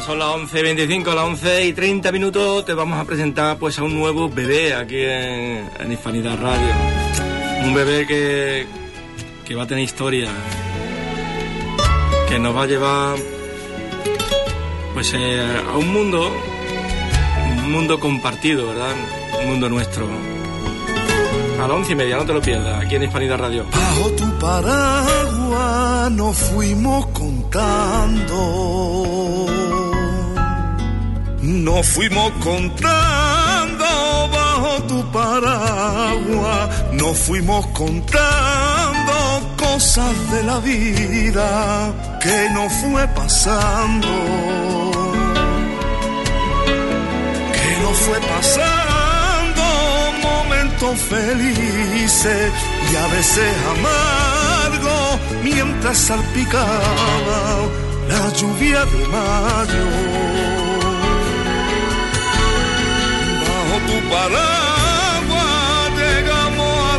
Son las 11:25, las 11:30. Te vamos a presentar pues a un nuevo bebé aquí en Hispanidad Radio. Un bebé que va a tener historia, que nos va a llevar pues a un mundo compartido, ¿verdad? Un mundo nuestro. A las 11:30, no te lo pierdas, aquí en Hispanidad Radio. Bajo tu paraguas nos fuimos contando. Nos fuimos contando bajo tu paraguas. Nos fuimos contando cosas de la vida que nos fue pasando. Que nos fue pasando momentos felices y a veces amargos mientras salpicaba la lluvia de mayo. Bajo tu paraguas llegamos a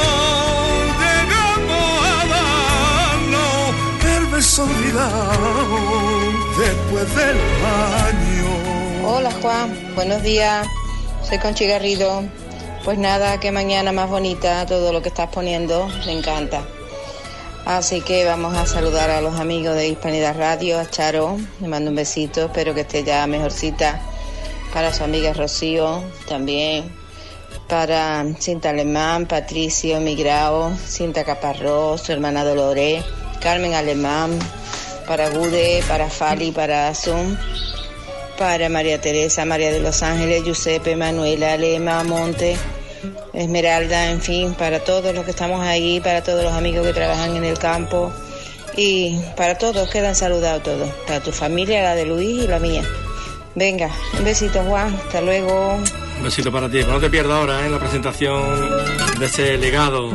darnos el beso olvidado después del baño. Hola Juan, buenos días, soy Conchi Garrido. Pues nada, que mañana más bonita, todo lo que estás poniendo, me encanta. Así que vamos a saludar a los amigos de Hispanidad Radio, a Charo, le mando un besito, espero que esté ya mejorcita. Para su amiga Rocío, también. Para Cinta Alemán, Patricio Migrao, Cinta Caparrós, su hermana Dolores, Carmen Alemán, para Gude, para Fali, para Azum, para María Teresa, María de los Ángeles, Giuseppe, Manuela, Lema, Monte, Esmeralda, en fin, para todos los que estamos ahí, para todos los amigos que trabajan en el campo y para todos, quedan saludados todos, para tu familia, la de Luis y la mía. Venga, un besito Juan, hasta luego. Un besito para ti, no te pierdas ahora la presentación de ese legado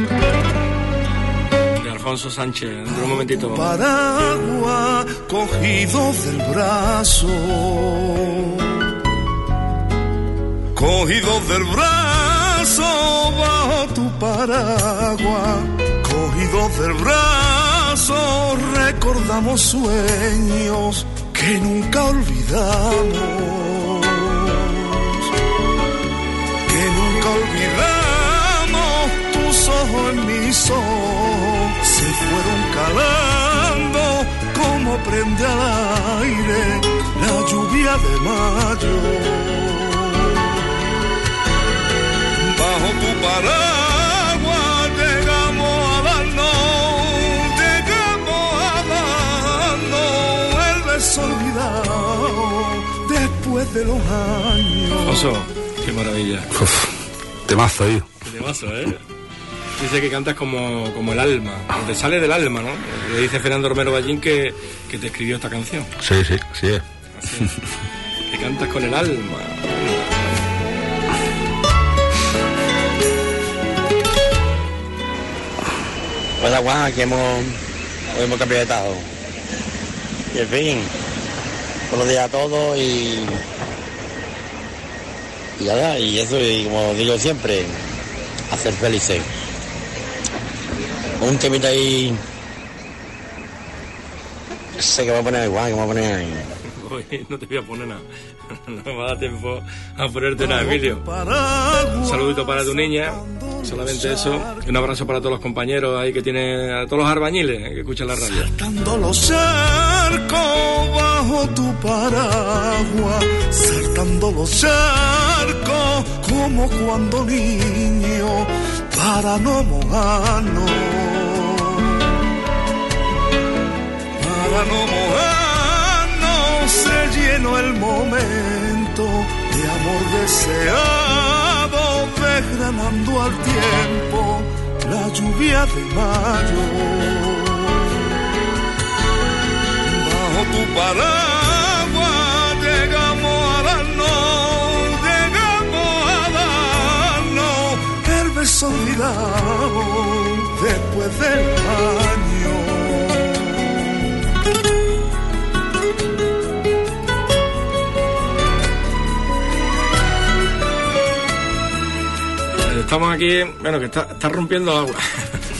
de Alfonso Sánchez, dentro de un momentito. Paraguas cogido del brazo, cogido del brazo bajo tu paraguas, cogido del brazo recordamos sueños que nunca olvidamos, que nunca olvidamos. Tus ojos en mis ojos se fueron calando como prende al aire la lluvia de mayo. Bajo tu paraguas llegamos a darnos el beso olvidado después de los años. Oso, qué maravilla. Uf, temazo, tío. Qué temazo, Dice que cantas como el alma, te sale del alma, ¿no? Le dice Fernando Romero Ballín que te escribió esta canción. Sí es. Así, que cantas con el alma. Hola Juan, aquí hemos cambiado de estado. Y en fin, buenos días a todos y nada, y eso, y como digo siempre, hacer felices. Un temita ahí, no sé qué va a poner ahí, Juan, qué va a poner ahí. Uy, no te voy a poner nada, no me da tiempo a ponerte nada, Emilio. Un saludito para tu niña, solamente eso, y un abrazo para todos los compañeros ahí que tienen, a todos los albañiles que escuchan la radio. Saltando los charcos bajo tu paraguas, saltando los charcos como cuando niño, para no mojarnos, para no mojarnos, se llenó el momento de amor deseado, desgranando al tiempo la lluvia de mayo. Bajo tu paraguas llegamos a darnos el beso olvidado después del baño. Estamos aquí, bueno, que está rompiendo agua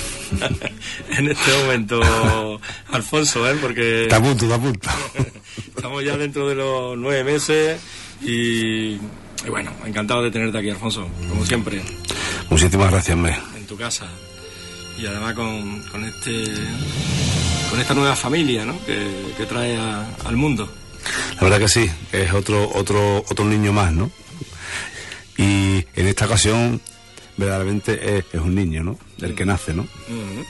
en este momento, Alfonso, porque... Te apunto. Estamos ya dentro de los 9 meses y bueno, encantado de tenerte aquí, Alfonso, como siempre. Muchísimas gracias, en tu casa. Y además con esta nueva familia, ¿no? que trae al mundo. La verdad que sí, es otro niño más, ¿no? Y en esta ocasión verdaderamente es un niño, ¿no? El que nace, ¿no? Uh-huh.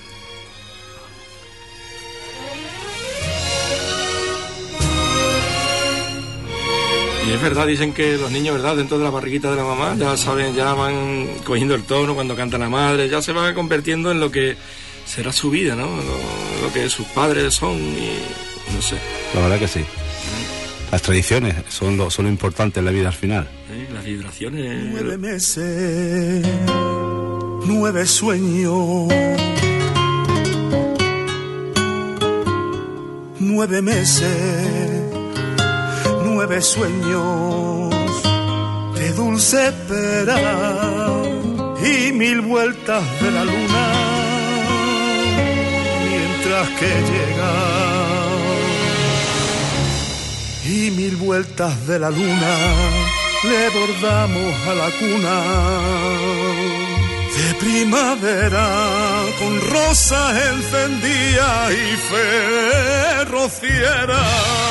Y es verdad, dicen que los niños, ¿verdad?, dentro de la barriguita de la mamá, ya saben, ya van cogiendo el tono cuando canta la madre, ya se van convirtiendo en lo que será su vida, ¿no? Lo que sus padres son y no sé. La verdad que sí. Las tradiciones son lo importante en la vida al final. Las vibraciones. 9 meses, 9 sueños. 9 meses, 9 sueños de dulce espera y 1000 vueltas de la luna mientras que llega. Y 1000 vueltas de la luna le bordamos a la cuna de primavera con rosas encendidas y fe rociera.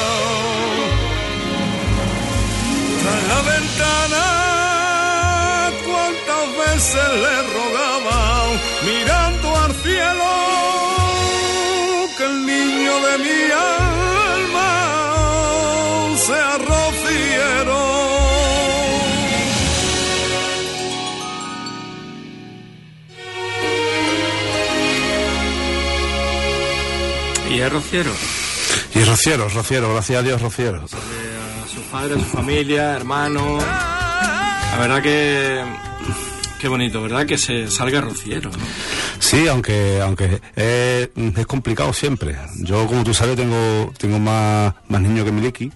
Tras la ventana cuántas veces le rogaba mirando al cielo que el niño de mi alma sea rociero. ¿Y es rociero? Y es rociero, gracias a Dios, rociero. A sus padres, a su familia, hermanos. La verdad que qué bonito, ¿verdad? Que se salga rociero, ¿no? Sí, aunque es complicado siempre. Yo, como tú sabes, tengo más niños que Miliki.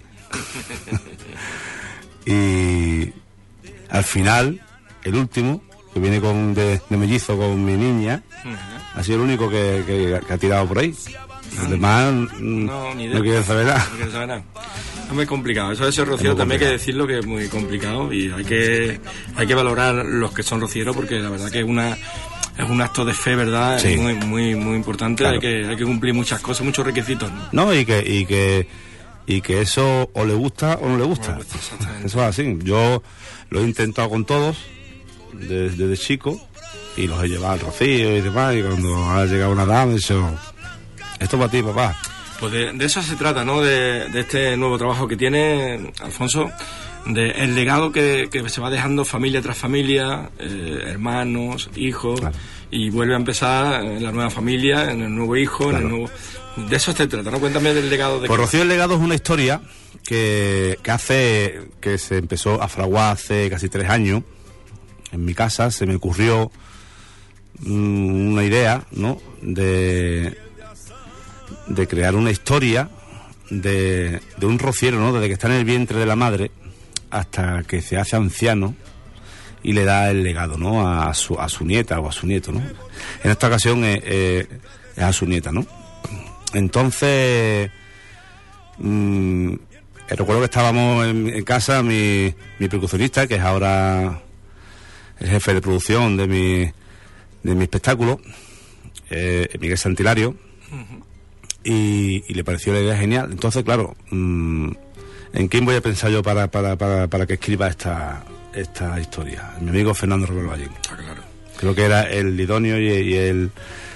Y al final, el último, que viene de mellizo con mi niña, ha sido el único que ha tirado por ahí. Los demás no quieren saber nada. No quieren saber nada. Es muy complicado. Eso de ser rociero también hay que decirlo que es muy complicado y hay que valorar los que son rocieros porque la verdad que es un acto de fe, ¿verdad? Sí. Muy, muy, muy importante. Claro. Hay que cumplir muchas cosas, muchos requisitos, ¿no? Y que eso o le gusta o no le gusta. Eso es así. Yo lo he intentado con todos desde chico y los he llevado al rocío y demás, y cuando ha llegado una edad me he dicho, esto para ti, papá. Pues de eso se trata, ¿no? De este nuevo trabajo que tiene Alfonso, de el legado que se va dejando familia tras familia, hermanos, hijos, claro. Y vuelve a empezar en la nueva familia, en el nuevo hijo, claro. En el nuevo... De eso se trata, ¿no? Cuéntame del legado. Pues Rocío el Legado es una historia que se empezó a fraguar hace casi 3 años. En mi casa se me ocurrió una idea, ¿no? De crear una historia de un rociero, ¿no? Desde que está en el vientre de la madre hasta que se hace anciano y le da el legado, ¿no? A su nieta o a su nieto, ¿no? En esta ocasión es a su nieta, ¿no? Entonces recuerdo que estábamos en casa, mi percusionista, que es ahora el jefe de producción de mi espectáculo, Miguel Santilario. Uh-huh. Y le pareció la idea genial. Entonces, claro, ¿en quién voy a pensar yo para que escriba esta historia? Mi amigo Fernando Romero Vallín. Ah, claro. Creo que era el idóneo y el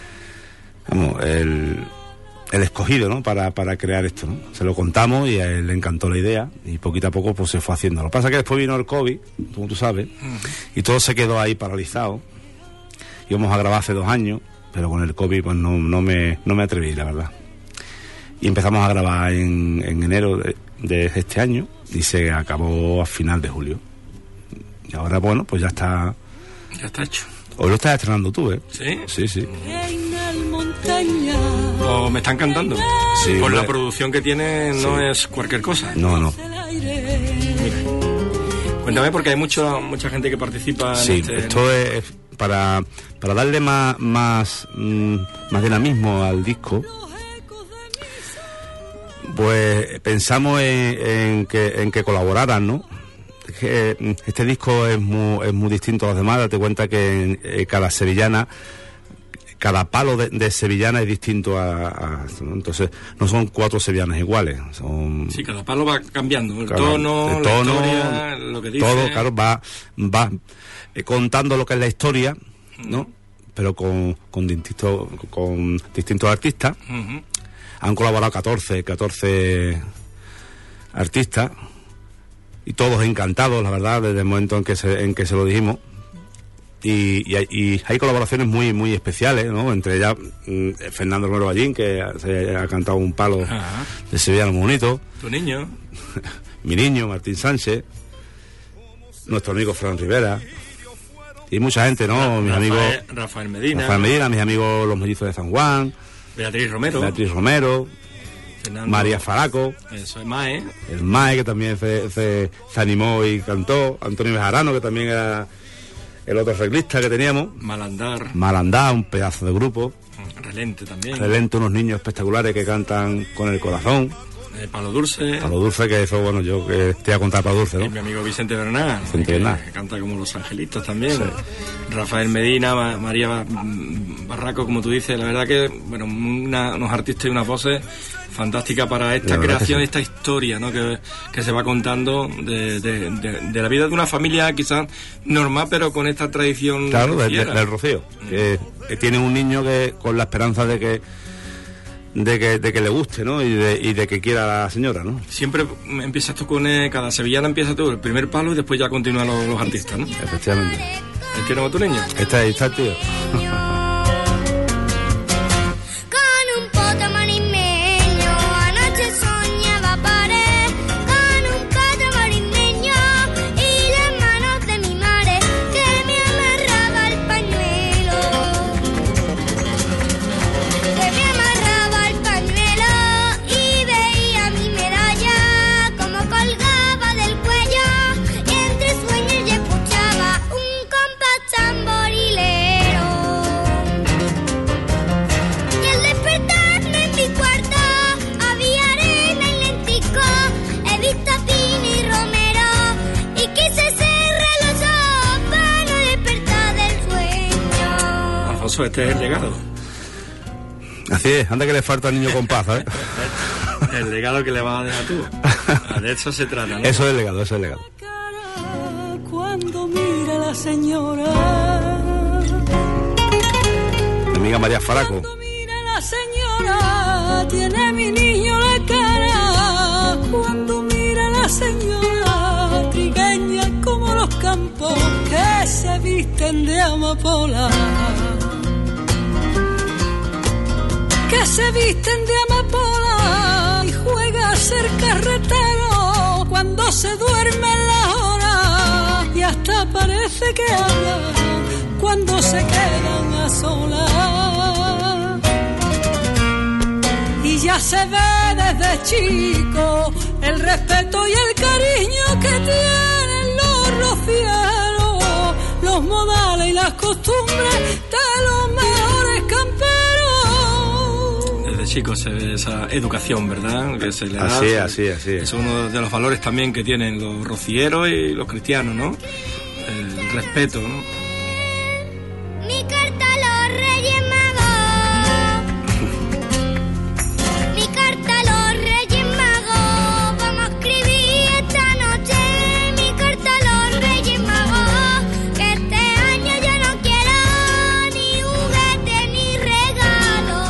escogido, ¿no? Para crear esto, ¿no? Se lo contamos y a él le encantó la idea y poquito a poco pues se fue haciendo. Lo que pasa es que después vino el COVID, como tú sabes, y todo se quedó ahí paralizado. Íbamos a grabar hace 2 años, pero con el COVID pues no me atreví, la verdad. Y empezamos a grabar en enero de este año y se acabó a final de julio. Y ahora, bueno, pues ya está... Ya está hecho. Hoy lo estás estrenando tú, ¿eh? ¿Sí? Sí. ¿O me están cantando? Sí. Con la producción que tiene no es cualquier cosa. No. Cuéntame, porque hay mucha gente que participa en esto es para darle más dinamismo al disco. pues pensamos en que colaboraran, ¿no? Que este disco es muy distinto a los demás. Date cuenta que en cada sevillana, cada palo de sevillana es distinto ¿no? Entonces no son 4 sevillanas iguales, son... Sí, cada palo va cambiando, el tono, la historia, lo que dice... Todo, claro, va contando lo que es la historia, ¿no? Pero con distintos artistas. Uh-huh. Han colaborado 14 artistas, y todos encantados, la verdad, desde el momento en que se lo dijimos. Y hay colaboraciones muy muy especiales, ¿no? Entre ellas Fernando Romero Ballín, que se ha cantado un palo de sevillano muy bonito. Tu niño. Mi niño, Martín Sánchez. Nuestro amigo Fran Rivera. Y mucha gente, ¿no? Mis amigos... Rafael Medina, mis amigos Los Mellizos de San Juan. Beatriz Romero. Fernando, María Faraco. Eso es Mae. El Mae, que también se animó y cantó. Antonio Bejarano, que también era el otro reglista que teníamos. Malandar, un pedazo de grupo. Relente también. Relente, unos niños espectaculares que cantan con el corazón. Palo Dulce, que eso, bueno, yo que te voy a contar Palo Dulce, ¿no? Y mi amigo Vicente Bernal, que canta como Los Angelitos también. Sí. Rafael Medina, María Barraco, como tú dices, la verdad que, bueno, unos artistas y unas voces fantásticas para esta creación, esta historia, ¿no? Que se va contando de la vida de una familia quizás normal, pero con esta tradición. Claro, del Rocío, que tiene un niño que con la esperanza de que le guste, ¿no? Y de que quiera a la señora, ¿no? Siempre empiezas tú con... cada sevillana empieza tú el primer palo y después ya continúan los artistas, ¿no? Efectivamente. ¿Tienes a tu niño? Está el tío. Este es el legado. Así es, anda que le falta al niño con paz, ¿eh? El legado que le vas a dejar tú. De eso se trata, ¿no? Eso es el legado, eso es el legado. Cuando mira la señora, mi amiga María Faraco. Cuando mira la señora, tiene mi niño la cara. Cuando mira la señora, trigueña como los campos que se visten de amapola. Que se visten de amapola y juega a ser carretero cuando se duermen las horas y hasta parece que hablan cuando se quedan a solas. Y ya se ve desde chico el respeto y el cariño que tienen los rocieros, los modales y las costumbres de los mejores camperos. Chicos, se ve esa educación, ¿verdad? Que se le da. Así es. Es uno de los valores también que tienen los rocieros y los cristianos, ¿no? El respeto, ¿no? Mi carta a los Reyes Magos. Mi carta a los Reyes Magos. Vamos a escribir esta noche mi carta a los Reyes Magos. Que este año yo no quiero ni juguete ni regalo.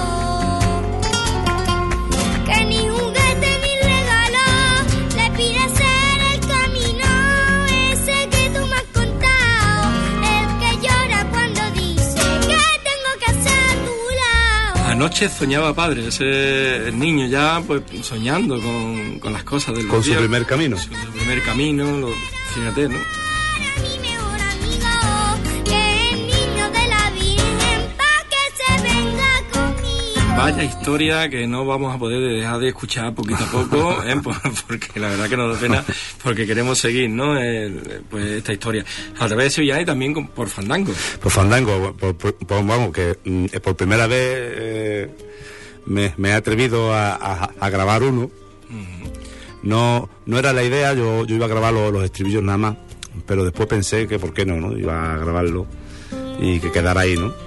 Que ni juguete ni regalo. Le pide ser el camino ese que tú me has contado. El que llora cuando dice que tengo que hacer a tu lado. Anoche soñaba padre, ese niño ya pues soñando con las cosas del con su Rocío. primer camino. Su primer camino, fíjate, ¿no? Para mi mejor amigo, que es el niño de la Virgen, pa' que se venga conmigo. Vaya historia que no vamos a poder dejar de escuchar poquito a poco, porque la verdad que nos da pena, porque queremos seguir, ¿no? Pues esta historia. A través de Sevillana y también por Fandango. Por Fandango, vamos, que por primera vez me he atrevido a grabar uno, No era la idea, yo iba a grabar los estribillos nada más, pero después pensé que por qué no, iba a grabarlo y que quedara ahí, ¿no?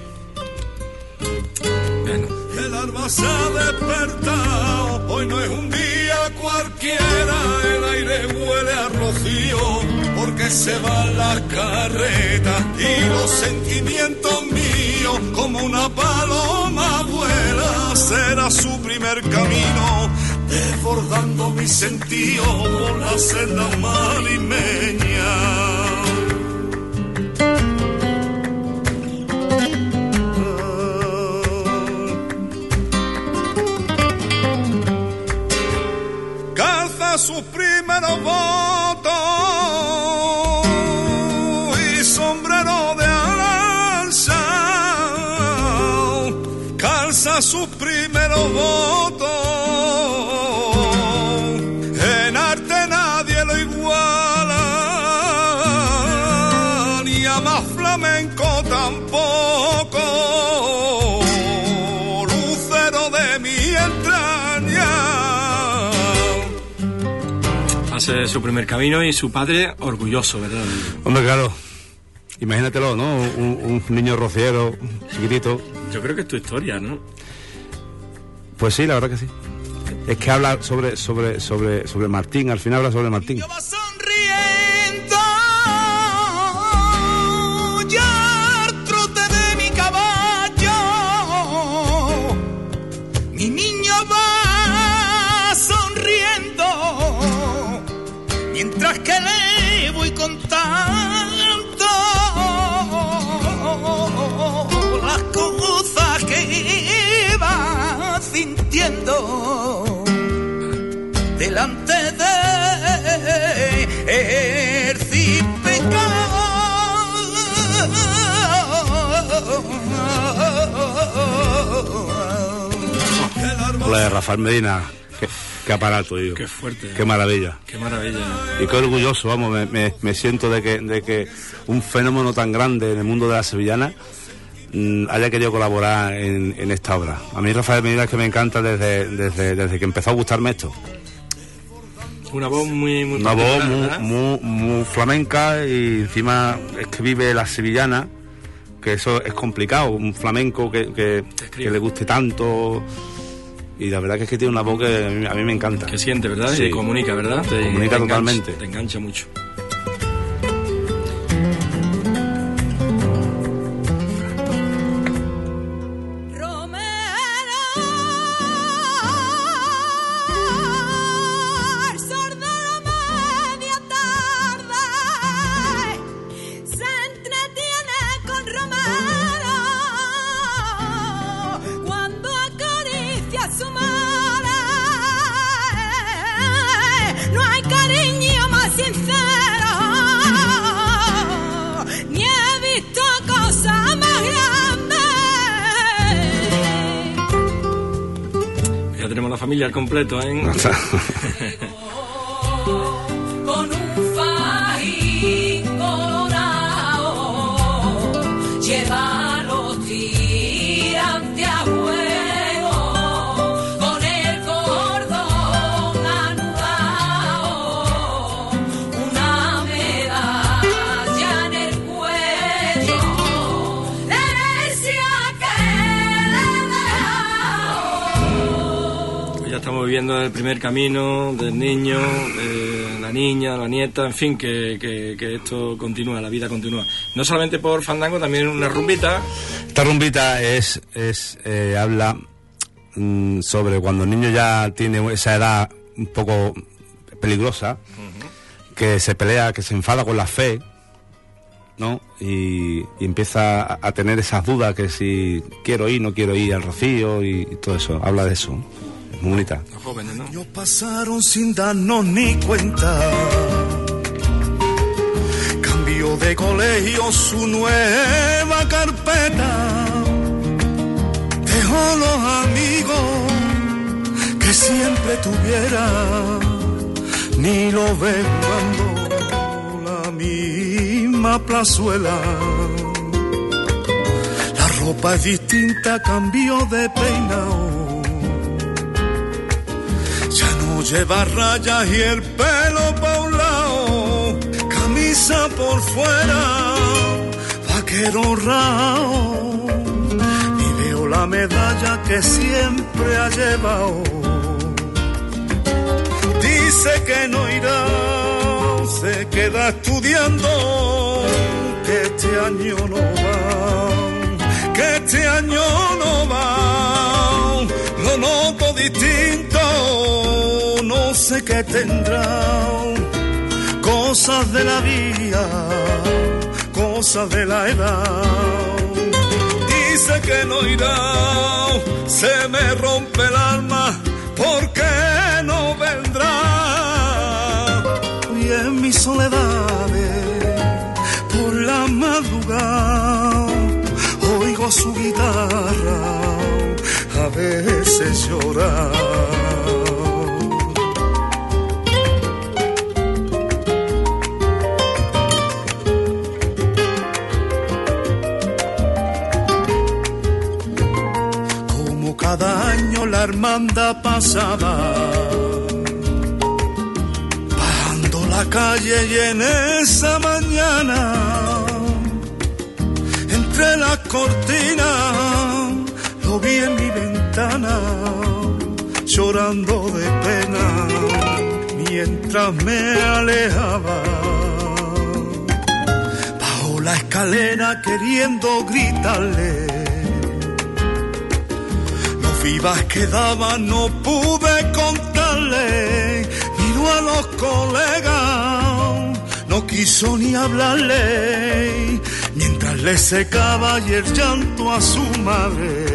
Bueno. El alma se ha despertado, hoy no es un día cualquiera, el aire huele a rocío, porque se van las carretas y los sentimientos míos, como una paloma vuela, será su primer camino, desbordando mi sentido por la senda malimeña. Sus primeros votos y sombrero de alza, calza sus primeros votos, en arte nadie lo iguala, ni a más flamenco tampoco, lucero de mi entraña. Hace su primer camino y su padre orgulloso, ¿verdad? Hombre, claro, imagínatelo, ¿no? Un niño rociero, chiquitito. Yo creo que es tu historia, ¿no? Pues sí, la verdad que sí. Es que habla sobre Martín, al final habla sobre Martín. Yo va sonriendo, ya al trote de mi caballo, mi niño va sonriendo, mientras que le voy contando las cosas que va sintiendo delante de el Hola, de Rafael Medina. Qué aparato, digo. Qué fuerte. Qué maravilla. Qué maravilla. Y qué orgulloso, vamos, me siento de que un fenómeno tan grande en el mundo de la sevillana haya querido colaborar en esta obra. A mí Rafael Medina es que me encanta desde que empezó a gustarme esto. Una voz muy Una voz muy flamenca, y encima es que vive la sevillana, que eso es complicado, un flamenco que le guste tanto. Y la verdad que es que tiene una voz que a mí me encanta. Que siente, ¿verdad? Sí. Y comunica, ¿verdad? Comunica totalmente. Te engancha mucho. Tenemos la familia al completo, ¿eh? Con un fajín colorado, lleva los tirantes a juego, con el cordón anudado, una medalla en el cuello, la herencia que le dejó. Ya estamos viviendo el primer camino del niño, la niña, la nieta, en fin, que esto continúa, la vida continúa. No solamente por fandango, también una rumbita. Esta rumbita habla sobre cuando el niño ya tiene esa edad un poco peligrosa, que se pelea, que se enfada con la fe, ¿no? Y empieza a tener esas dudas, que si quiero ir, no quiero ir al rocío y todo eso. Habla de eso. Es muy bonita. Los jóvenes, ¿no? Ellos pasaron sin darnos ni cuenta. Cambió de colegio su nueva carpeta. Dejó los amigos que siempre tuviera. Ni lo ves cuando la misma plazuela. La ropa es distinta, cambió de peinado. No lleva rayas y el pelo pa' un lado, camisa por fuera, vaquero rao. Y veo la medalla que siempre ha llevado. Dice que no irá, se queda estudiando, que este año no va, que este año no va. Lo noto distinto, no sé qué tendrá, cosas de la vida, cosas de la edad. Dice que no irá, se me rompe el alma, porque no vendrá. Y en mis soledades, por la madrugada, oigo su guitarra a veces llorar. Como cada año la hermandad pasaba, bajando la calle y en esa mañana, entre las cortinas, lo vi en mi ventana, llorando de pena, mientras me alejaba. Bajo la escalera queriendo gritarle, los vivas que daban no pude contarle. Miró a los colegas, no quiso ni hablarle, mientras le secaba y el llanto a su madre.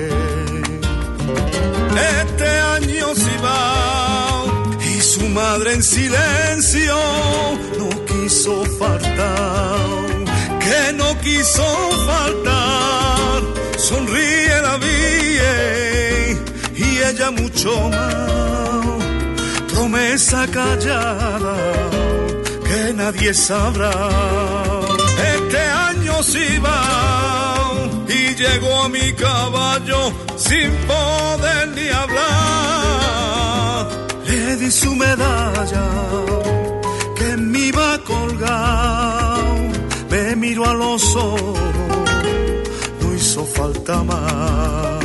Este año sí va, y su madre en silencio no quiso faltar, que no quiso faltar. Sonríe la vida y ella mucho más, promesa callada que nadie sabrá. Este año sí va, y llegó a mi caballo sin poder ni hablar. Le di su medalla que me iba colgado, me miró a los ojos, no hizo falta más.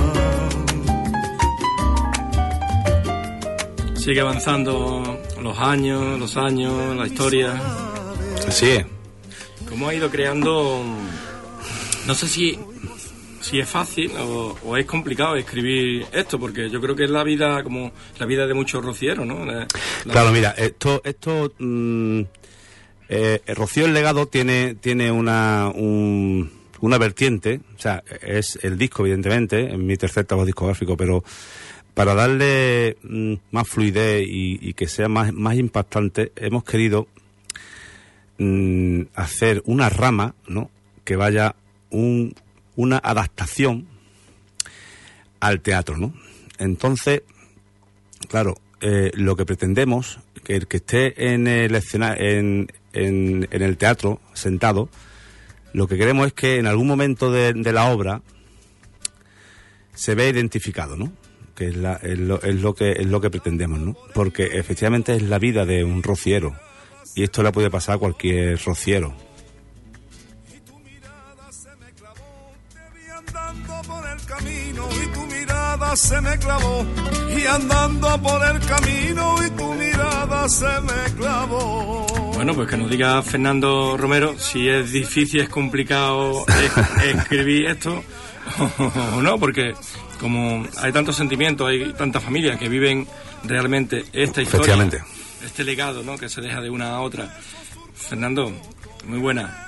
Sigue avanzando los años, la historia. Así es. ¿Cómo ha ido creando? No sé si es fácil o es complicado escribir esto, porque yo creo que es la vida, como la vida de muchos rocieros, ¿no? Claro, mira, Rocío el Legado tiene una vertiente, o sea, es el disco, evidentemente, es mi tercer trabajo discográfico, pero para darle más fluidez y que sea más impactante, hemos querido hacer una rama, ¿no?, que vaya una adaptación al teatro, ¿no? Entonces, claro, lo que pretendemos, que el que esté en el escenario, en el teatro sentado, lo que queremos es que en algún momento de la obra se vea identificado, ¿no? Que es lo que pretendemos, ¿no? Porque efectivamente es la vida de un rociero, y esto le puede pasar a cualquier rociero. Se me clavó, y andando por el camino y tu mirada se me clavó. Bueno, pues que nos diga Fernando Romero si es difícil, es complicado escribir esto o no, porque como hay tantos sentimientos, hay tantas familias que viven realmente esta historia, este legado, ¿no?, que se deja de una a otra. Fernando, muy buena.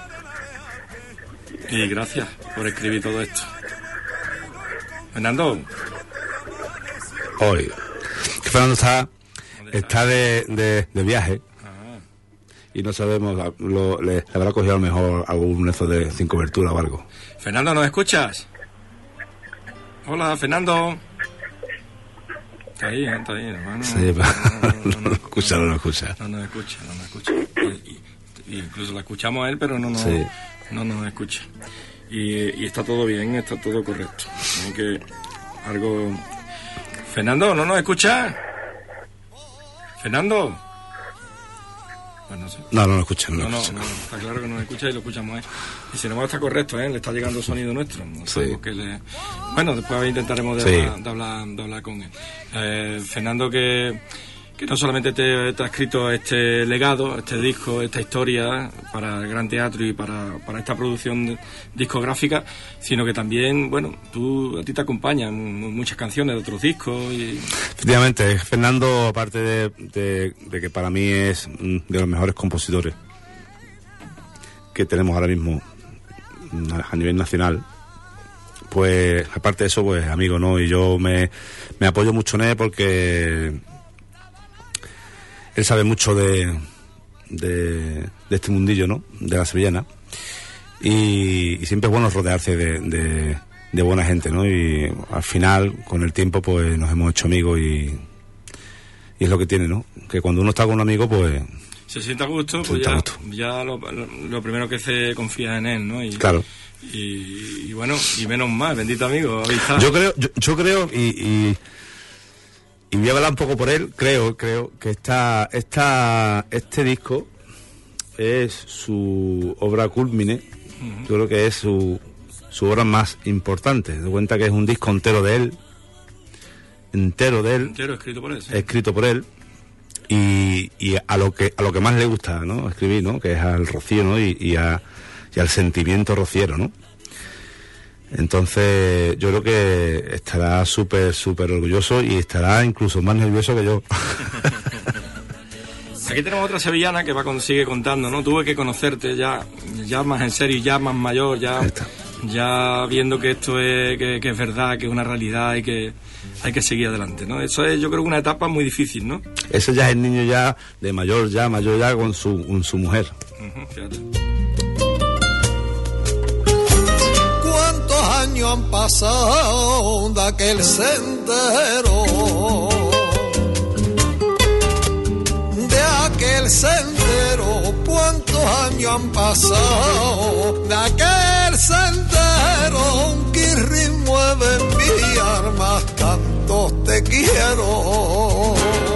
Y gracias por escribir todo esto. Fernando. Hoy. Fernando está de viaje. Y no sabemos, le habrá cogido a lo mejor algún nezo sin cobertura o algo. Fernando, ¿nos escuchas? Hola, Fernando. Está ahí, hermano. Sí, no nos escucha. No nos escucha. Incluso la escuchamos a él, pero no nos escucha. Y está todo bien, está todo correcto. Así que algo... Fernando, ¿no nos escuchas? Fernando. Pues no sé. No lo escuchan. No, está claro que nos escucha y lo escuchamos, ¿eh? Y sin embargo está correcto, ¿eh? Le está llegando el sonido nuestro. Sí. Bueno, después intentaremos de hablar con él. Fernando, que no solamente te ha escrito este legado, este disco, esta historia para el Gran Teatro y para esta producción discográfica, sino que también, bueno, a ti te acompañan muchas canciones de otros discos. Efectivamente, Fernando, aparte de que para mí es de los mejores compositores que tenemos ahora mismo a nivel nacional, pues aparte de eso, pues amigo, ¿no? Y yo me apoyo mucho en él porque él sabe mucho de este mundillo, ¿no? De la sevillana. Y siempre es bueno rodearse de buena gente, ¿no? Y al final, con el tiempo, pues nos hemos hecho amigos y es lo que tiene, ¿no? Que cuando uno está con un amigo, pues se siente a gusto, pues ya lo primero que se confía en él, ¿no? Claro. Y bueno, y menos mal, bendito amigo. Yo creo y voy a hablar un poco por él, creo que este disco es su obra culmine. Yo creo que es su obra más importante. De cuenta que es un disco entero de él. Entero escrito por él. Y a lo que más le gusta, ¿no? Escribir, ¿no? Que es al rocío, ¿no? Y al sentimiento rociero, ¿no? Entonces yo creo que estará súper orgulloso y estará incluso más nervioso que yo. Aquí tenemos otra sevillana que sigue contando, ¿no? Tuve que conocerte ya más en serio, ya más mayor, ya viendo que esto es que es verdad, que es una realidad y que hay que seguir adelante, ¿no? Eso es, yo creo, una etapa muy difícil, ¿no? Eso ya es el niño ya de mayor ya con su mujer. Fíjate. ¿Cuántos años han pasado de aquel sendero? De aquel sendero, ¿cuántos años han pasado de aquel sendero? Que remueve mi alma, tanto te quiero.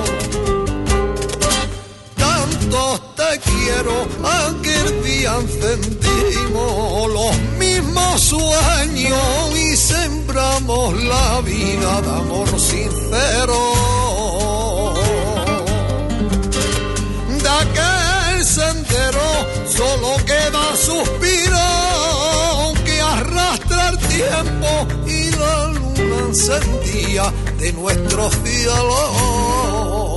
Tantos te quiero, aquel día encendimos los mismos sueños y sembramos la vida de amor sincero. De aquel sendero solo queda suspiro que arrastra el tiempo y la luna encendida de nuestro cielo.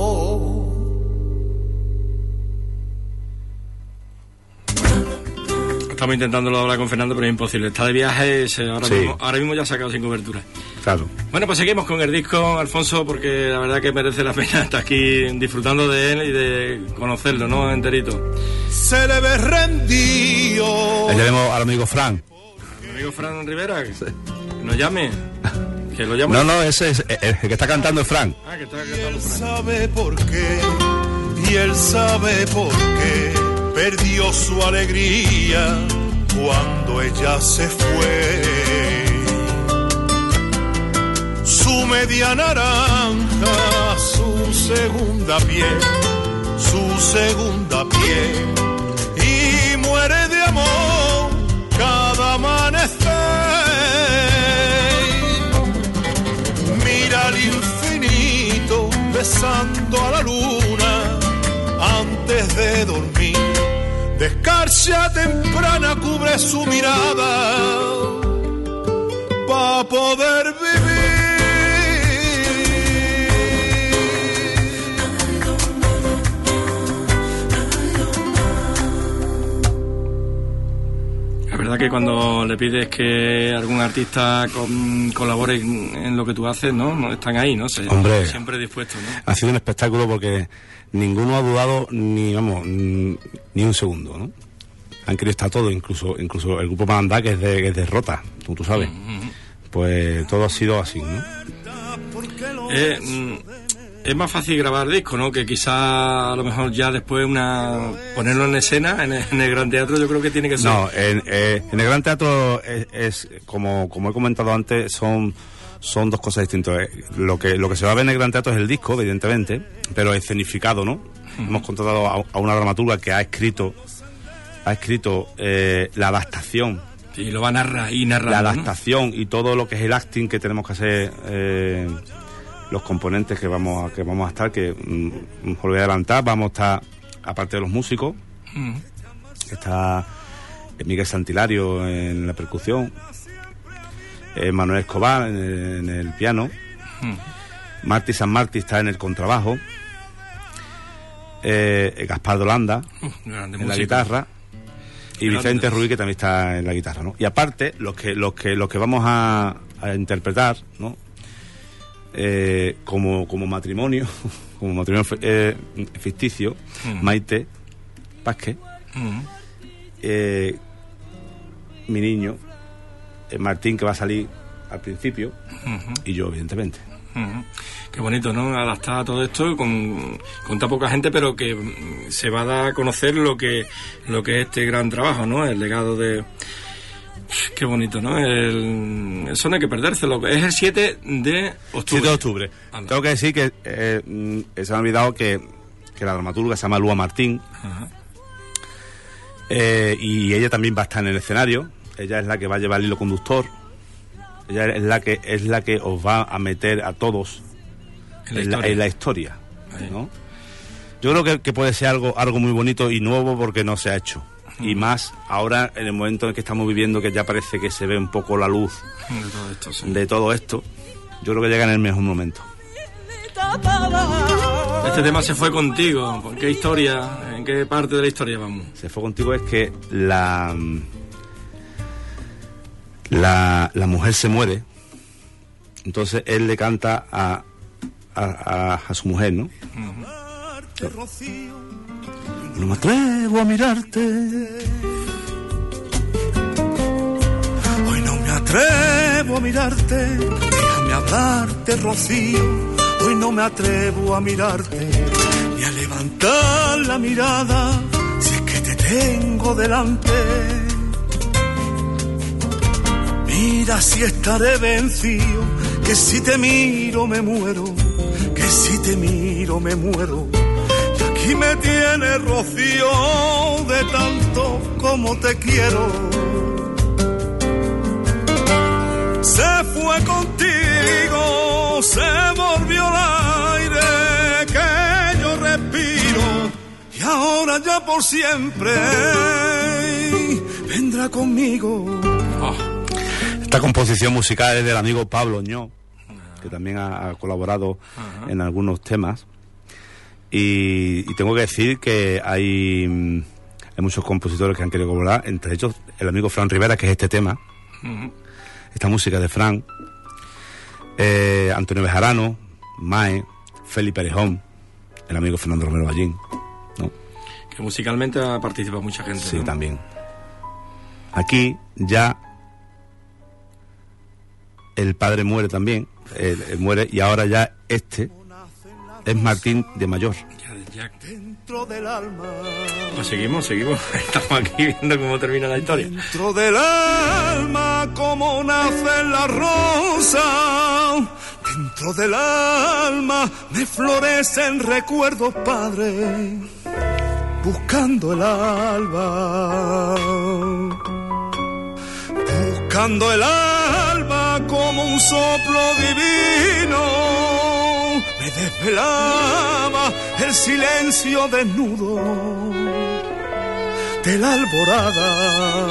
Estamos intentando hablar con Fernando, pero es imposible. Está de viaje, ahora mismo ya se ha quedado sin cobertura. Claro. Bueno, pues seguimos con el disco, Alfonso, porque la verdad que merece la pena estar aquí disfrutando de él y de conocerlo, ¿no? Enterito. Se le ve rendido. Le tenemos al amigo Fran. ¿El amigo Fran Rivera? Sí. Que nos llame. Que lo llame. No, ese es el que está cantando es Fran. Que está cantando Fran. Sabe por qué, y él sabe por qué perdió su alegría cuando ella se fue. Su media naranja, su segunda piel, y muere de amor cada amanecer. Mira al infinito besando a la luna antes de dormir. Descarcia temprana cubre su mirada pa' poder vivir. La verdad que cuando le pides que algún artista colabore en lo que tú haces, ¿no? Están ahí, ¿no? Hombre, siempre dispuestos, ¿no? Ha sido un espectáculo porque ninguno ha dudado ni un segundo, ¿no? Han querido estar todos, incluso el grupo Mandá, que es de Rota, tú sabes. Pues todo ha sido así, ¿no? Es más fácil grabar disco, ¿no? Que quizá a lo mejor ya después ponerlo en escena, en el Gran Teatro, yo creo que tiene que ser. No, en el Gran Teatro es como he comentado antes, son son dos cosas distintas. Lo que se va a ver en el Gran Teatro es el disco, evidentemente, pero escenificado, ¿no? Hemos contratado a una dramaturga que ha escrito la adaptación. Y lo va a narrar y narrando, la adaptación, ¿no? Y todo lo que es el acting que tenemos que hacer, los componentes que vamos a estar, que os voy a adelantar, vamos a estar, aparte de los músicos, está Miguel Santilario en la percusión, Manuel Escobar en el piano, Martí San Martí está en el contrabajo, Gaspar Dolanda en la guitarra, y Vicente Ruiz, que también está en la guitarra, ¿no? Y aparte, los que vamos a interpretar, ¿no? Como matrimonio ficticio, Maite Vázquez, mi niño, Martín, que va a salir al principio, y yo, evidentemente. Qué bonito, ¿no? Adaptar todo esto con tan poca gente, pero que se va a dar a conocer lo que es este gran trabajo, ¿no? El legado de... Qué bonito, ¿no? Eso no hay que perdérselo. Es el 7 de octubre. 7 de octubre. Anda. Tengo que decir que se me ha olvidado que la dramaturga se llama Lua Martín. Y ella también va a estar en el escenario. Ella es la que va a llevar el hilo conductor. Ella es la que os va a meter a todos en la historia, ¿no? Yo creo que puede ser algo muy bonito y nuevo porque no se ha hecho. Y más ahora, en el momento en que estamos viviendo, que ya parece que se ve un poco la luz de todo esto, yo creo que llega en el mejor momento. Este tema se fue contigo. ¿Por qué historia? ¿En qué parte de la historia vamos? Se fue contigo es que la mujer se muere, entonces él le canta a su mujer, ¿no? No me atrevo a mirarte, hoy no me atrevo a mirarte, déjame hablarte, Rocío, hoy no me atrevo a mirarte, ni a levantar la mirada, si es que te tengo delante. Mira si estaré vencido, que si te miro me muero, que si te miro me muero. Y aquí me tiene, Rocío, de tanto como te quiero. Se fue contigo, se volvió el aire que yo respiro, y ahora ya por siempre vendrá conmigo. Esta composición musical es del amigo Pablo Ñó, que también ha colaborado en algunos temas. Y tengo que decir que hay muchos compositores que han querido colaborar, entre ellos el amigo Fran Rivera, que es este tema, esta música de Fran, Antonio Bejarano, Mae, Felipe Arejón, el amigo Fernando Romero Ballín, ¿no? Que musicalmente ha participado mucha gente. Sí, ¿no? también. Aquí ya el padre muere también, muere, y ahora ya este es Martín de mayor. Dentro del alma. Pues seguimos. Estamos aquí viendo cómo termina la historia. Dentro del alma, como nace la rosa. Dentro del alma me florecen recuerdos, padre, buscando el alba. Buscando el alba como un soplo divino, me desvelaba el silencio desnudo de la alborada.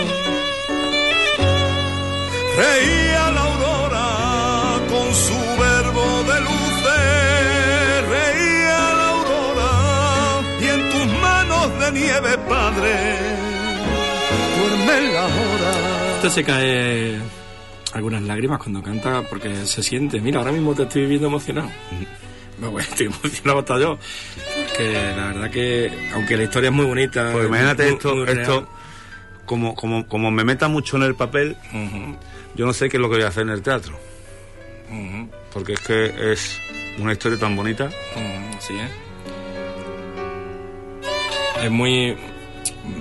Reía la aurora con su verbo de luces, reía la aurora, y en tus manos de nieve, padre, duerme la hora. Se cae algunas lágrimas cuando canta porque se siente. Mira, ahora mismo te estoy viendo emocionado. Bueno, estoy emocionado hasta yo, porque la verdad que aunque la historia es muy bonita, pues imagínate esto como me meta mucho en el papel, yo no sé qué es lo que voy a hacer en el teatro, porque es que es una historia tan bonita. Así es muy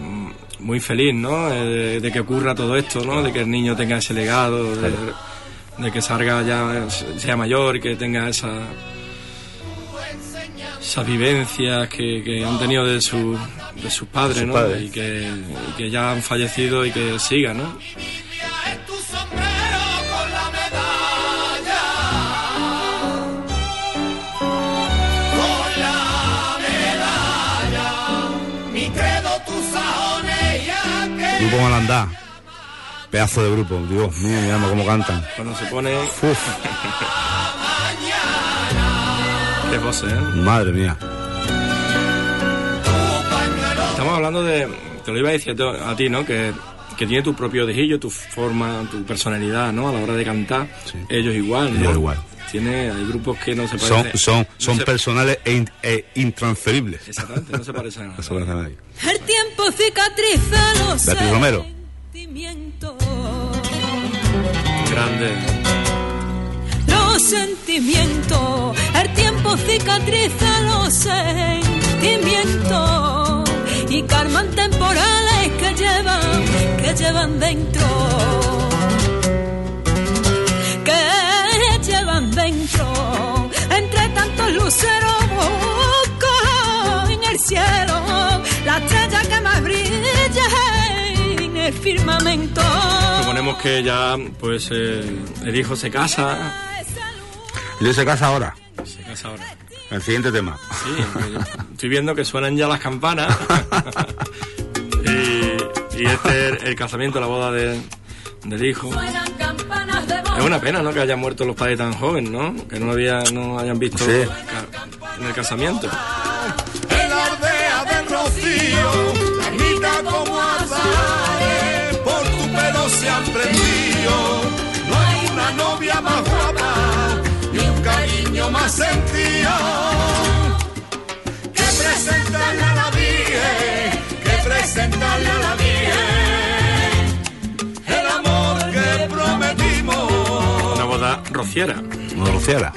feliz, ¿no? De que ocurra todo esto, ¿no? De que el niño tenga ese legado, de que salga ya, sea mayor y que tenga esas vivencias que han tenido de sus padres, ¿no? Y que ya han fallecido y que siga, ¿no? Grupo Malandá, pedazo de grupo, Dios mío, mira cómo cantan. Cuando se pone... Uf. Qué voz, ¿eh? Madre mía. Estamos hablando de... Te lo iba a decir a ti, ¿no? Que tiene tu propio dejillo, tu forma, tu personalidad, ¿no? A la hora de cantar. Sí. Ellos igual, ¿no? Ellos igual. Hay grupos que no se parecen. Son personales e intransferibles. Exactamente, no se parecen a nada. No se parecen a nadie. El tiempo cicatriza los Beatriz Romero. Sentimientos. Grande. Los sentimientos. El tiempo cicatriza los sentimientos. Y calman temporales que llevan dentro. Dentro, entre tantos luceros en el cielo, la estrella que más brilla en el firmamento. Suponemos que ya, pues, el hijo se casa. ¿El hijo se casa ahora? Se casa ahora. El siguiente tema. Sí, estoy viendo que suenan ya las campanas. y este es el casamiento, la boda del hijo. Es una pena, ¿no?, que hayan muerto los padres tan jóvenes, ¿no? Que no hayan visto en el casamiento. En la aldea del Rocío, la ermita como azares, por tu pelo se han prendido. No hay una novia más guapa, ni un cariño más sentido. Que presentarle a la Virgen, que presentarle a la Virgen. Rociera. Rociera.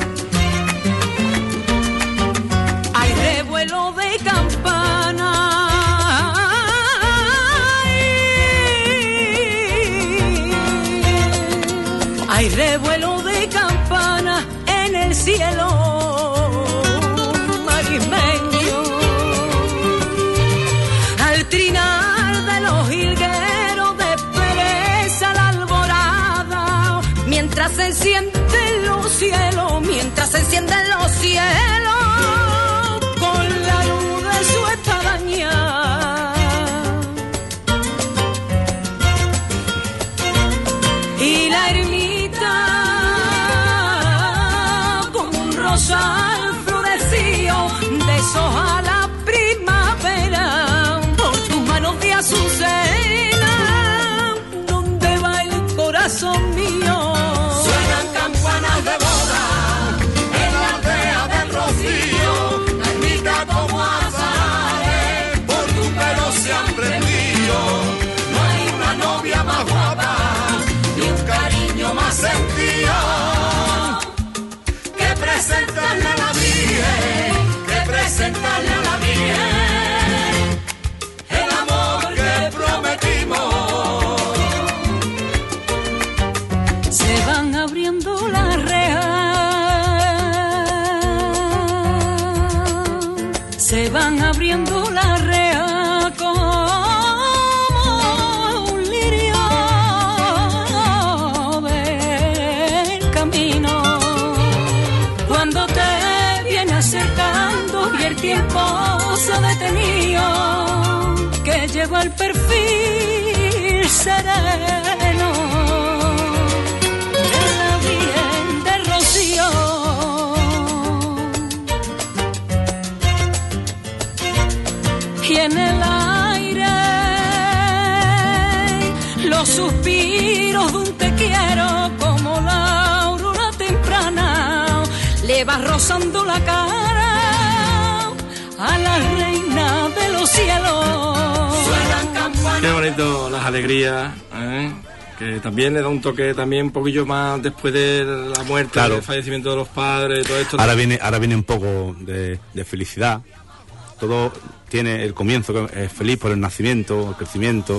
Hay revuelo de campana. Hay revuelo de campana en el cielo marismeño. Al trinar de los jilgueros de pereza la alborada. Mientras se encienden los cielos, con la luz de su espadaña. Y la ermita, como un rosal florecido, deshoja la primavera por tus manos de azucena. ¿Dónde va el corazón mío? De boda, en la aldea del Rocío, la ermita como azares, por tu pelo se han prendido. No hay una novia más guapa, ni un cariño más sentido. Que presentarle a la Virgen, que presentarle a la Virgen, el amor que prometimos. Se van abriendo las rejas, se van abriendo las rejas como un lirio del camino. Cuando te viene acercando y el tiempo se ha detenido, que lleva el perfil sereno. Y en el aire los suspiros de un te quiero, como la aurora temprana le va rozando la cara a la reina de los cielos. Suenan campanas. Qué bonito las alegrías, ¿eh? Que también le da un toque también un poquillo más después de la muerte, claro, del fallecimiento de los padres, todo esto. Ahora viene un poco de felicidad. Todo tiene el comienzo, es feliz por el nacimiento, el crecimiento,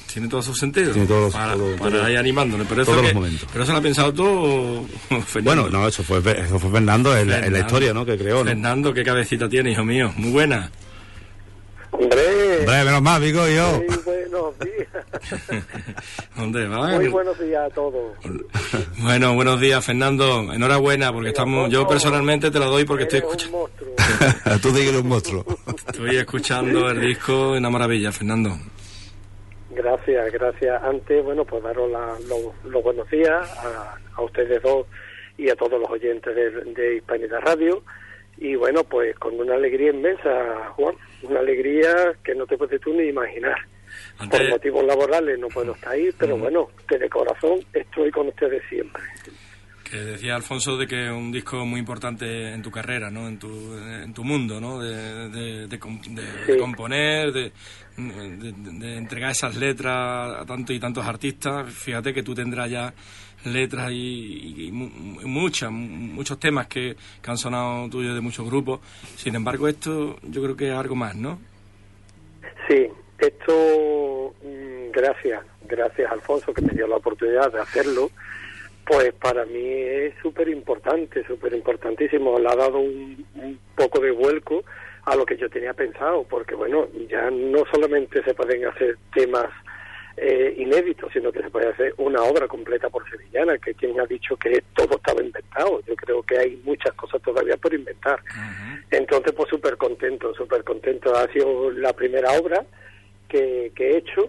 Tiene todo su sentido. Tiene todos para ir animándole. Pero todos los momentos. Pero eso lo ha pensado tú, Fernando. Bueno, no, eso fue Fernando en la historia, ¿no? Que creó, ¿no? Fernando, qué cabecita tiene, hijo mío. Muy buena. Hombre, menos mal, digo yo. Muy buenos días. ¿Dónde va? Muy buenos días a todos. Bueno, buenos días, Fernando. Enhorabuena, porque yo personalmente te la doy porque estoy escuchando. Tú dígale un monstruo. Estoy escuchando el disco, una maravilla, Fernando. Gracias. Antes, bueno, pues daros los buenos días a ustedes dos y a todos los oyentes de Hispanidad Radio. Y bueno, pues con una alegría inmensa, Juan, una alegría que no te puedes tú ni imaginar. Por motivos laborales no puedo estar ahí, pero bueno, que de corazón estoy con ustedes siempre. Que decía Alfonso de que es un disco muy importante en tu carrera, ¿no? En tu mundo, ¿no? De componer, de entregar esas letras a tantos y tantos artistas. Fíjate que tú tendrás ya letras y muchos temas que han sonado tuyos de muchos grupos. Sin embargo, esto yo creo que es algo más, ¿no? Sí, esto, gracias Alfonso, que me dio la oportunidad de hacerlo. Pues para mí es súper importantísimo. Le ha dado un poco de vuelco a lo que yo tenía pensado, porque bueno, ya no solamente se pueden hacer temas inéditos, sino que se puede hacer una obra completa por sevillana, que quien ha dicho que todo estaba inventado. Yo creo que hay muchas cosas todavía por inventar. Uh-huh. Entonces, pues súper contento. Ha sido la primera obra que he hecho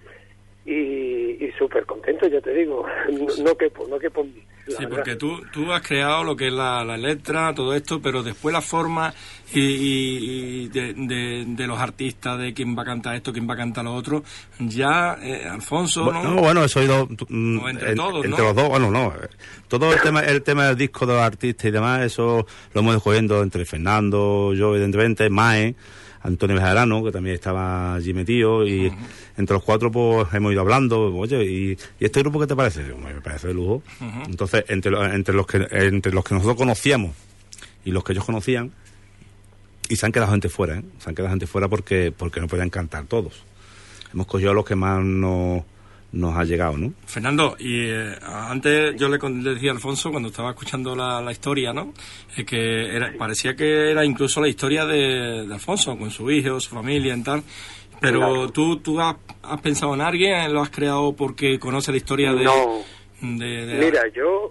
y súper contento, ya te digo, no quepo en mí. Sí, porque tú has creado lo que es la letra, todo esto, pero después la forma y de los artistas, de quién va a cantar esto, quién va a cantar lo otro, ya, Alfonso, ¿no? Bueno, eso ha ido entre todos, entre los dos, bueno, no. Todo el tema del disco de los artistas y demás, eso lo hemos ido cogiendo entre Fernando, yo, evidentemente, Mae, Antonio Bejarano, que también estaba allí metido, y entre los cuatro pues hemos ido hablando. Oye, ¿y este grupo qué te parece? Me parece de lujo. Entonces, entre los que nosotros conocíamos y los que ellos conocían, y se han quedado gente fuera, se han quedado gente fuera porque no podían cantar todos. Hemos cogido a los que más nos ha llegado, ¿no? Fernando, y antes yo le decía a Alfonso, cuando estaba escuchando la historia, ¿no? Que parecía que era incluso la historia de Alfonso, con su hijo, su familia y tal. Pero claro. ¿Tú has pensado en alguien? ¿Lo has creado porque conoce la historia de...? No. Mira, yo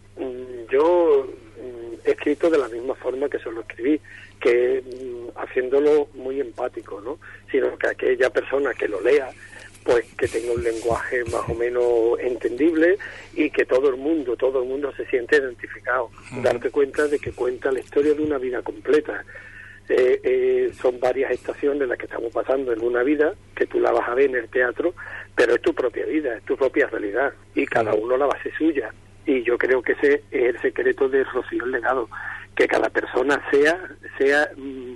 he escrito de la misma forma que se lo escribí, que haciéndolo muy empático, ¿no? Sino que aquella persona que lo lea, pues que tenga un lenguaje más o menos entendible y que todo el mundo se siente identificado. Darte cuenta de que cuenta la historia de una vida completa. Son varias estaciones las que estamos pasando en una vida, que tú la vas a ver en el teatro, pero es tu propia vida, es tu propia realidad, y cada uno la va a hacer suya. Y yo creo que ese es el secreto de Rocío el Legado, que cada persona sea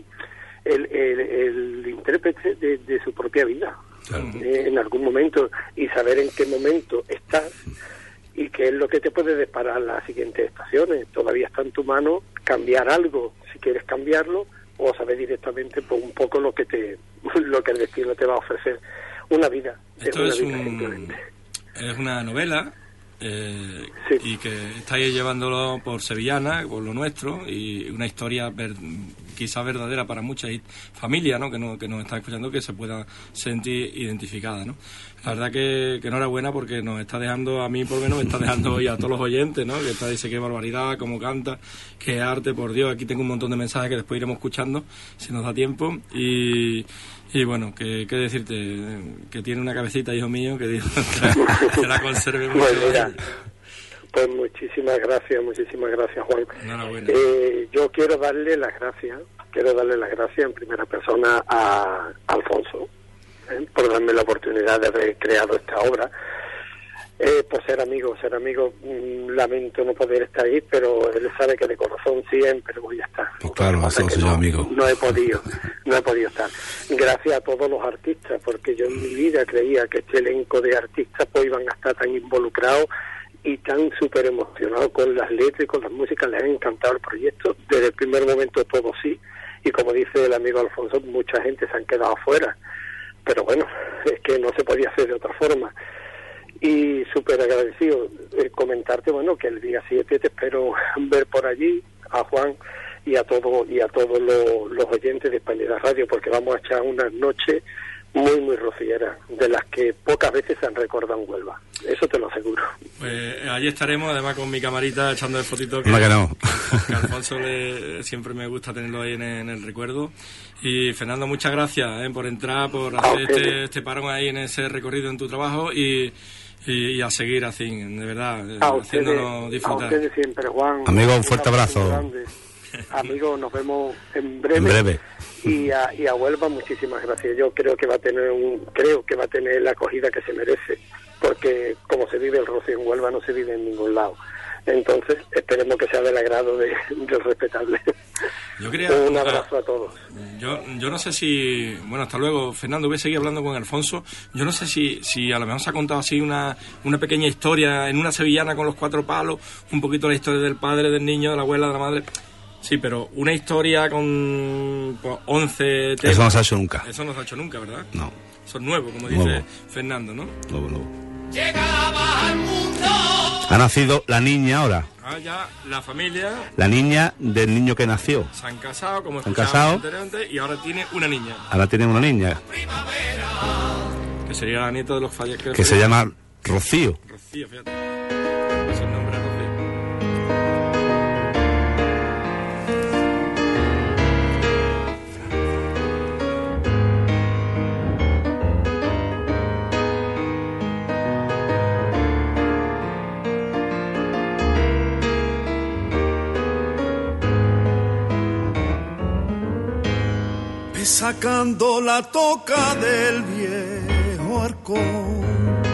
el intérprete de su propia vida. En algún momento, y saber en qué momento estás y qué es lo que te puede deparar las siguientes estaciones. Todavía está en tu mano cambiar algo, si quieres cambiarlo, o saber directamente pues, un poco lo que el destino te va a ofrecer. Una vida. Esto es una novela. Sí. Y que estáis llevándolo por sevillana, por lo nuestro, y una historia quizá verdadera para muchas familias, ¿no? Que nos están escuchando, que se pueda sentir identificada, ¿no? La verdad que enhorabuena, porque nos está dejando, a mí por lo menos me está dejando hoy a todos los oyentes, ¿no? Que dice qué barbaridad, cómo canta, qué arte, por Dios. Aquí tengo un montón de mensajes que después iremos escuchando si nos da tiempo. Y bueno, qué decirte, que tiene una cabecita, hijo mío, que Dios que la conserve mucho. Pues muchísimas gracias, Juan. Enhorabuena. Yo quiero darle las gracias en primera persona a Alfonso, por darme la oportunidad de haber creado esta obra. Por ser amigo, lamento no poder estar ahí, pero él sabe que de corazón siempre voy a estar. Pues claro, soy amigo. No he podido estar. Gracias a todos los artistas, porque yo en mi vida creía que este elenco de artistas pues iban a estar tan involucrados y tan súper emocionados con las letras y con las músicas. Les ha encantado el proyecto, desde el primer momento todo sí, y como dice el amigo Alfonso, mucha gente se han quedado afuera. pero bueno, es que no se podía hacer de otra forma. Y súper agradecido. Comentarte, bueno, que el día 7 te espero ver por allí, a Juan y a todos los oyentes de Hispanidad Radio, porque vamos a echar una noche muy, muy rociera, de las que pocas veces se han recordado en Huelva. Eso te lo aseguro. Pues allí estaremos, además con mi camarita echando de fotitos. No, que no. Que Alfonso siempre me gusta tenerlo ahí en el recuerdo. Y Fernando, muchas gracias por entrar, por hacer este parón ahí en ese recorrido en tu trabajo y a seguir así, de verdad, haciéndonos disfrutar. A ustedes siempre, Juan. Amigo, un fuerte abrazo. Amigos, nos vemos en breve. En breve. Y a Huelva, muchísimas gracias. Yo creo que va a tener la acogida que se merece, porque como se vive el rocío en Huelva, no se vive en ningún lado. Entonces, esperemos que sea del agrado del respetable. Un abrazo a todos. Yo no sé si... Bueno, hasta luego, Fernando. Voy a seguir hablando con Alfonso. Yo no sé si a lo mejor se ha contado así una pequeña historia en una sevillana con los 4 palos, un poquito la historia del padre, del niño, de la abuela, de la madre. Sí, pero una historia con 11 temas... Eso no se ha hecho nunca. Eso no se ha hecho nunca, ¿verdad? No. Eso es nuevo, como dice Fernando, ¿no? Nuevo. Llegaba al mundo. Ha nacido la niña ahora. Ya la familia... La niña del niño que nació. Se han casado, como escuchábamos anteriormente, y ahora tiene una niña. Ahora tiene una niña. Que sería la nieta de los fallecidos. Que se llama Rocío. Rocío, fíjate. Es el nombre de Rocío. Sacando la toca del viejo arcón,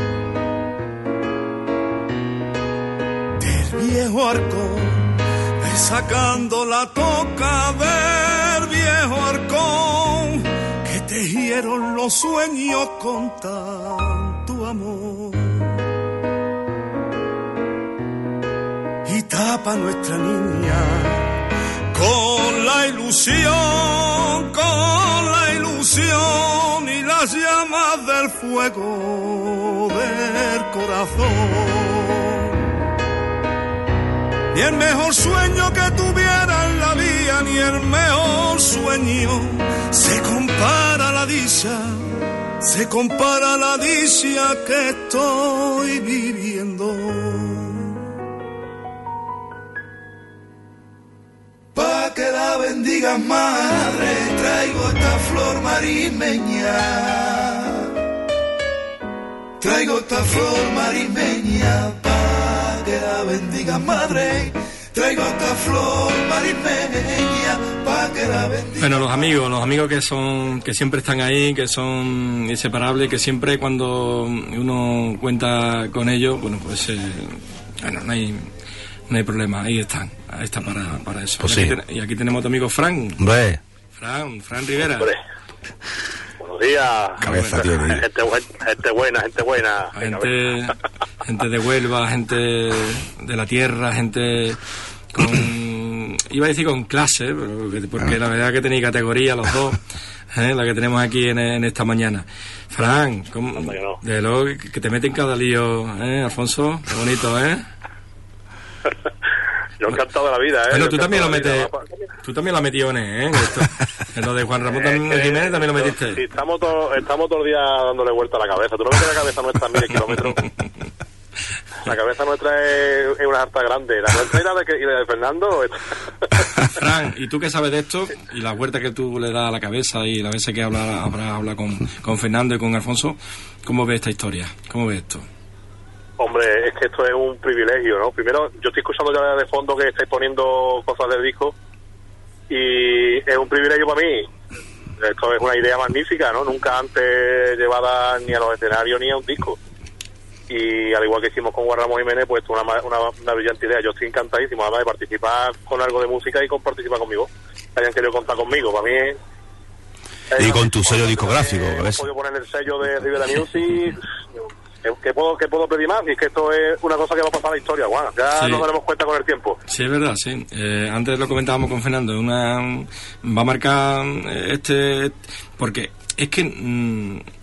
sacando la toca del viejo arcón, que tejieron los sueños con tanto amor, y tapa nuestra niña con la ilusión y las llamas del fuego del corazón. Ni el mejor sueño que tuviera en la vida, ni el mejor sueño se compara a la dicha que estoy viviendo. Pa' que la bendigas, madre, traigo esta flor marismeña. Traigo esta flor marismeña, pa' que la bendigas, madre. Traigo esta flor marismeña, pa' que la bendigas. Bueno, los amigos que siempre están ahí, que son inseparables, que siempre cuando uno cuenta con ellos, bueno, pues bueno, no hay problema, ahí están para eso. Pues y aquí tenemos a tu amigo Fran. Hombre. Fran Rivera. Hombre. Buenos días. Cabeza tiene. Gente buena. Gente de Huelva, gente de la tierra, gente con... Iba a decir con clase, porque la verdad que tenéis categoría los dos, la que tenemos aquí en esta mañana. Fran, de lo que te mete en cada lío, Alfonso, qué bonito, Yo encantado de la vida, Bueno, tú también lo has metido en esto. En lo de Juan Ramón Jiménez también lo metiste. Sí, estamos todo el día dándole vuelta a la cabeza. Tú no ves que la cabeza nuestra es 1000 kilómetros. La cabeza nuestra es una harta grande. La nuestra y la de Fernando. Fran, ¿y tú qué sabes de esto? Y la vuelta que tú le das a la cabeza y las veces que habrás hablado con Fernando y con Alfonso, ¿cómo ves esta historia? ¿Cómo ves esto? Hombre, es que esto es un privilegio, ¿no? Primero, yo estoy escuchando ya de fondo que estáis poniendo cosas del disco y es un privilegio para mí. Esto es una idea magnífica, ¿no? Nunca antes llevada ni a los escenarios ni a un disco. Y al igual que hicimos con Juan Ramón Jiménez, pues una brillante idea. Yo estoy encantadísimo, además de participar con algo de música y con participar con mi voz. Que hayan querido contar conmigo, para mí es... Y con tu sello discográfico, ¿ves? He podido poner el sello de Rivera Music... ¿Qué puedo pedir más? Y es que esto es una cosa que va a pasar a la historia, Juan. Ya nos daremos cuenta con el tiempo. Sí, es verdad, sí. Antes lo comentábamos con Fernando. Va a marcar porque es que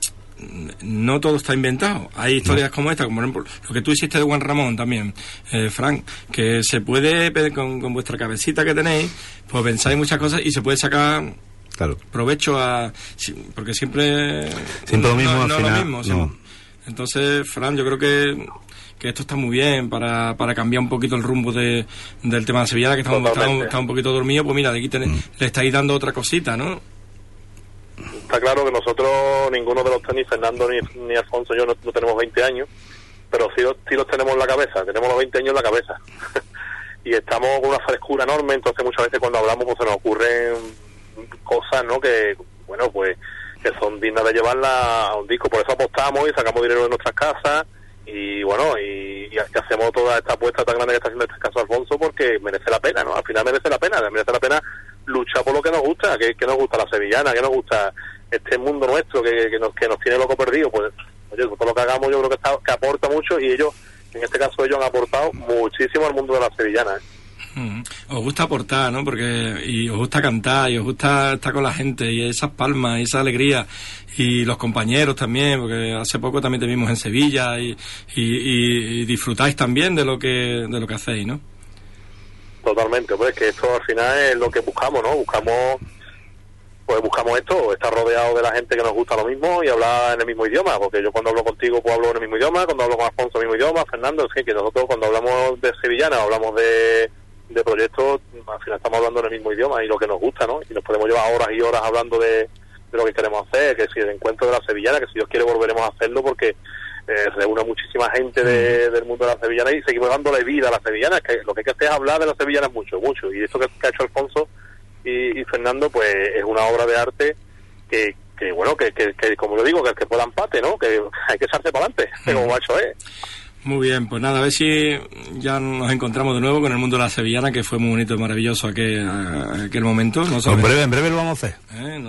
no todo está inventado. Hay historias como esta, como por ejemplo lo que tú hiciste de Juan Ramón también, Frank, que se puede, con vuestra cabecita que tenéis, pues pensáis muchas cosas y se puede sacar provecho porque siempre lo mismo, no al final, lo mismo. Entonces, Fran, yo creo que esto está muy bien para cambiar un poquito el rumbo del tema de Sevillana, que está un poquito dormido. Pues mira, de aquí le estáis dando otra cosita, ¿no? Está claro que nosotros, ninguno de los tres, ni Fernando ni Alfonso, yo no tenemos 20 años, pero sí los tenemos en la cabeza, tenemos los 20 años en la cabeza. Y estamos con una frescura enorme, entonces muchas veces cuando hablamos pues se nos ocurren cosas, ¿no? Que, bueno, pues que son dignas de llevarla a un disco. Por eso apostamos y sacamos dinero de nuestras casas y, bueno, y hacemos toda esta apuesta tan grande que está haciendo en este caso Alfonso, porque merece la pena, ¿no? Al final merece la pena luchar por lo que nos gusta, que nos gusta la sevillana, que nos gusta este mundo nuestro que nos tiene loco perdido. Pues oye, todo lo que hagamos yo creo que aporta mucho, y ellos, en este caso ellos han aportado muchísimo al mundo de la sevillana, ¿eh? Os gusta aportar, ¿no? Y os gusta cantar, y os gusta estar con la gente, y esas palmas, y esa alegría, y los compañeros también, porque hace poco también te vimos en Sevilla, y disfrutáis también de lo que hacéis, ¿no? Totalmente, pues que esto al final es lo que buscamos, ¿no? Buscamos esto, estar rodeado de la gente que nos gusta lo mismo y hablar en el mismo idioma, porque yo cuando hablo contigo pues hablo en el mismo idioma, cuando hablo con Alfonso en el mismo idioma, Fernando, es que nosotros cuando hablamos de sevillana, hablamos de proyectos, al final estamos hablando en el mismo idioma y lo que nos gusta, ¿no? Y nos podemos llevar horas y horas hablando de lo que queremos hacer, que si el encuentro de la sevillana, que si Dios quiere volveremos a hacerlo, porque reúne muchísima gente del mundo de la sevillana y seguimos dándole vida a la sevillana. Que lo que hay que hacer es hablar de la sevillana mucho, y esto que ha hecho Alfonso y Fernando, pues es una obra de arte que bueno, que como lo digo, que el que pueda empate, ¿no? Que hay que echarse para adelante, como macho es. Muy bien, pues nada, a ver si ya nos encontramos de nuevo con el mundo de la sevillana, que fue muy bonito y maravilloso aquel momento. No en breve lo vamos a hacer.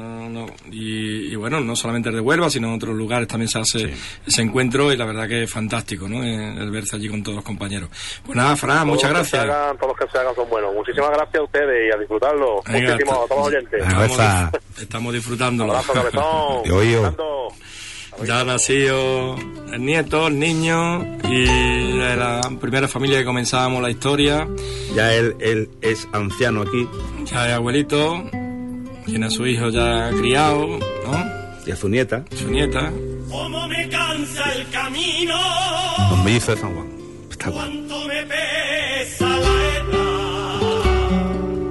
Y bueno, no solamente de Huelva, sino en otros lugares también se hace ese encuentro, y la verdad que es fantástico, ¿no? El verse allí con todos los compañeros. Pues nada, Fran, muchas gracias. Todos los que se hagan son buenos. Muchísimas gracias a ustedes y a disfrutarlo. Muchísimas a todos los oyentes. Estamos disfrutándolo. Un abrazo, cabezón. Ya ha nacido el nieto, el niño, y de la primera familia que comenzábamos la historia. Ya él es anciano aquí. Ya es abuelito, tiene a su hijo ya criado, ¿no? Y a su nieta. Cómo me cansa el camino. Los mellizos de San Juan. Cuánto me pesa la edad.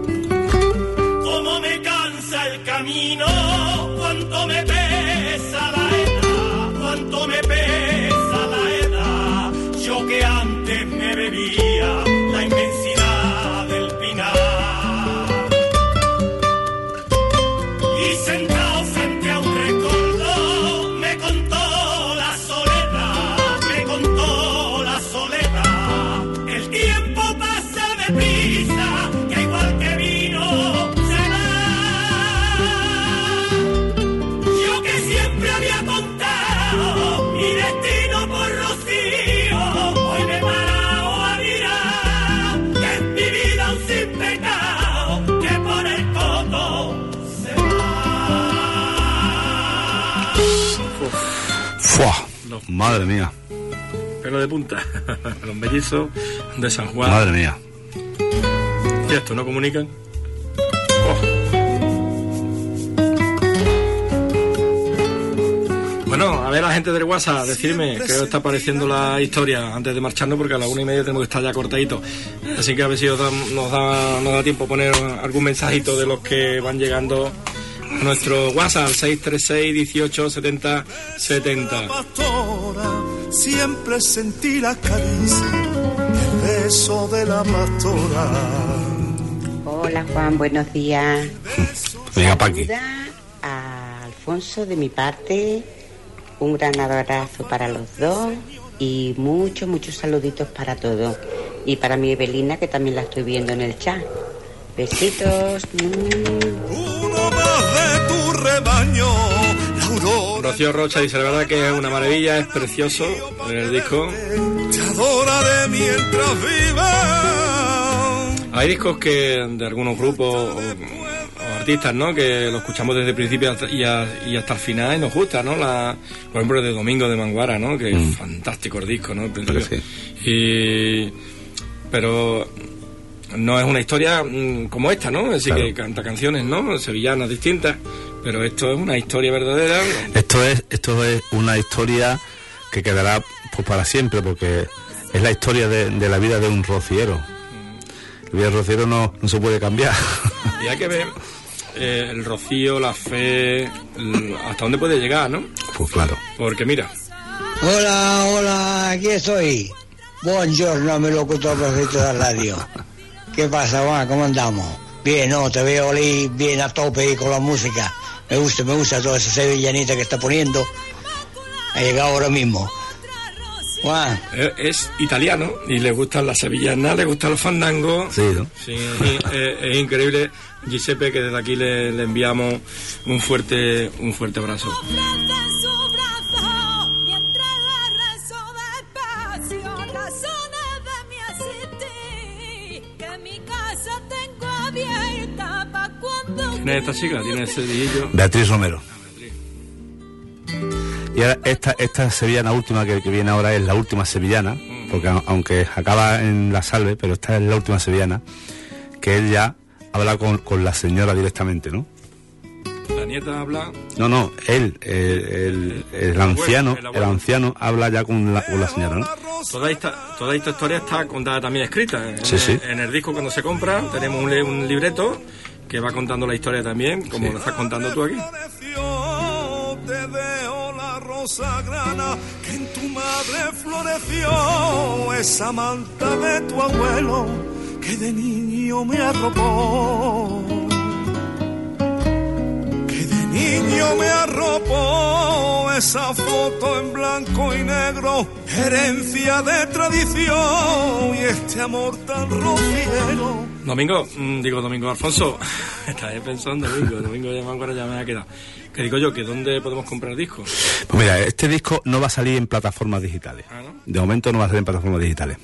Cómo me cansa el camino. Cuánto me pesa la edad. Cuánto me pesa la edad, yo que antes me bebía la inmensidad del pinar. Y sentado frente a un recuerdo me contó la soledad, el tiempo pasa deprisa, que igual que vino se va. Yo que siempre había contado mi destino por rocío, hoy me he parado a mirar que es mi vida un sin pecado, que por el coto se va. Madre mía. Pelo de punta. Los mellizos de San Juan. Madre mía. ¿Y esto no comunican? Bueno, a ver, la gente del WhatsApp, decirme qué os está pareciendo la historia antes de marcharnos, porque a las 1:30 tenemos que estar ya cortadito. Así que a ver si nos da tiempo poner algún mensajito de los que van llegando a nuestro WhatsApp, 636 18 70 70. Pastora, siempre sentí la caricia, el beso de la pastora. Hola Juan, buenos días. Venga, Paqui. Saluda a Alfonso de mi parte. Un gran abrazo para los dos y muchos saluditos para todos. Y para mi Evelina, que también la estoy viendo en el chat. Besitos. Uno más de tu rebaño, la aurora. Rocío Rocha dice, la verdad que es una maravilla, es precioso el disco. Te adoraré mientras viva. Hay discos que de algunos grupos o artistas, ¿no? Que lo escuchamos desde el principio y hasta el final y nos gusta, ¿no? Por ejemplo, de Domingo de Manguara, ¿no? Que es fantástico el disco, ¿no? Sí. Pero no es una historia como esta, ¿no? Es decir, que canta canciones, ¿no? Sevillanas distintas, pero esto es una historia verdadera. Esto es una historia que quedará pues para siempre, porque es la historia de la vida de un rociero. La vida del rociero no se puede cambiar. Y hay que ver el rocío, la fe, hasta dónde puede llegar, ¿no? Pues claro. Porque mira. Hola, aquí estoy. Buongiorno, mi locutor perfecto de la radio. ¿Qué pasa, Juan? ¿Cómo andamos? Bien, no, te veo ahí bien a tope con la música. Me gusta toda esa sevillanita que está poniendo. Ha llegado ahora mismo. Juan. Es italiano y le gustan las sevillanas, le gustan los fandangos. Sí, ¿no? Sí, es increíble. Giuseppe, que desde aquí le enviamos un fuerte abrazo. ¿Quién es esta chica? ¿Tiene ese dedillo? Beatriz Romero. Y ahora esta sevillana última que viene ahora es la última sevillana, porque aunque acaba en La Salve, pero esta es la última sevillana, que él ya habla con la señora directamente, ¿no? ¿La nieta habla? No, él, el anciano habla ya con la señora, ¿no? Toda esta historia está contada también escrita. Sí. En el disco, cuando se compra, tenemos un libreto que va contando la historia también, como lo estás contando tú aquí. Te dejo la rosa grana que en tu madre floreció, esa manta de tu abuelo que de niño me arropó, esa foto en blanco y negro, herencia de tradición y este amor tan rociero. Domingo Alfonso, estás pensando Domingo de Manguara ya me ha quedado. Que digo yo, que ¿dónde podemos comprar discos? Pues mira, este disco no va a salir en plataformas digitales. ¿Ah, no? De momento no va a salir en plataformas digitales.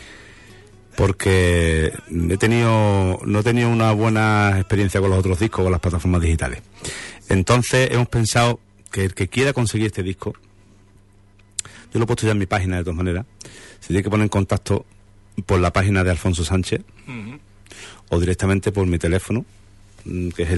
Porque no he tenido una buena experiencia con los otros discos, con las plataformas digitales. Entonces hemos pensado que el que quiera conseguir este disco, yo lo he puesto ya en mi página de todas maneras, se tiene que poner en contacto por la página de Alfonso Sánchez, o directamente por mi teléfono, que es el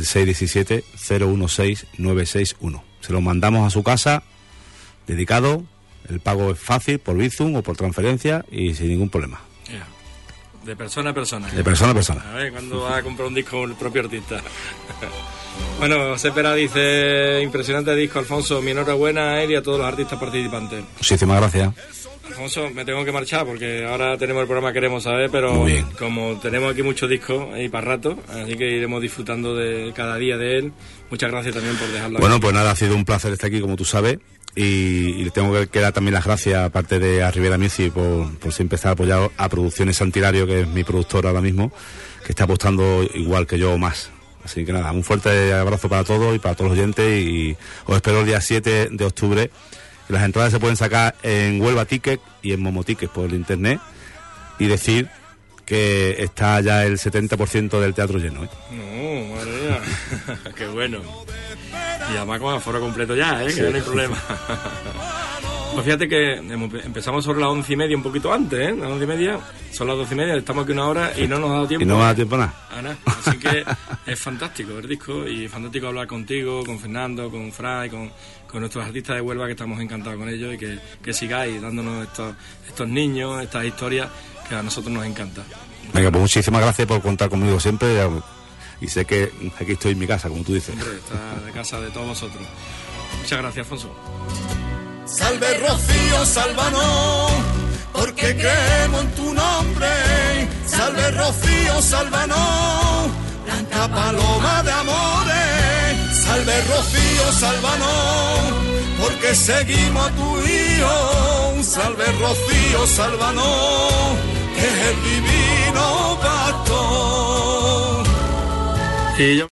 617-016-961. Se lo mandamos a su casa, dedicado, el pago es fácil, por Bizum o por transferencia y sin ningún problema. Yeah. De persona a persona. De persona a persona. A ver, ¿cuándo vas a comprar un disco con el propio artista? Bueno, José Pera dice, impresionante disco, Alfonso, mi enhorabuena a él y a todos los artistas participantes. Muchísimas gracias. Alfonso, me tengo que marchar porque ahora tenemos el programa que queremos saber, pero como tenemos aquí muchos discos ahí para rato, así que iremos disfrutando de cada día de él. Muchas gracias también por dejarlo Bueno, aquí. Pues nada, ha sido un placer estar aquí, como tú sabes, y le tengo que dar también las gracias, aparte de a Rivera Music, por siempre estar apoyado, a Producciones Santilario, que es mi productor ahora mismo, que está apostando igual que yo o más. Así que nada, un fuerte abrazo para todos y para todos los oyentes, y os espero el día 7 de octubre. Las entradas se pueden sacar en Huelva Ticket y en Momo Ticket por internet, y decir que está ya el 70% del teatro lleno, ¿eh? No, madre mía. Qué bueno. Y además con aforo completo ya, ¿eh? Sí. Que no hay problema. Pues fíjate que empezamos sobre las 11:30, un poquito antes, ¿eh? Las 11:30, son las 12:30, estamos aquí una hora y no nos ha dado tiempo. Y no me ha dado tiempo nada. Así que es fantástico el disco, y fantástico hablar contigo, con Fernando, con Fray, con nuestros artistas de Huelva, que estamos encantados con ellos, y que sigáis dándonos estos niños, estas historias que a nosotros nos encanta. Venga, pues muchísimas gracias por contar conmigo siempre, y sé que aquí estoy en mi casa, como tú dices. Hombre, está de casa de todos vosotros. Muchas gracias, Alfonso. Salve Rocío, sálvanos, porque creemos en tu nombre. Salve Rocío, sálvanos, blanca paloma de amores. Salve Rocío, sálvanos, porque seguimos a tu hijo. Salve Rocío, sálvanos, que es el divino pastor. Y yo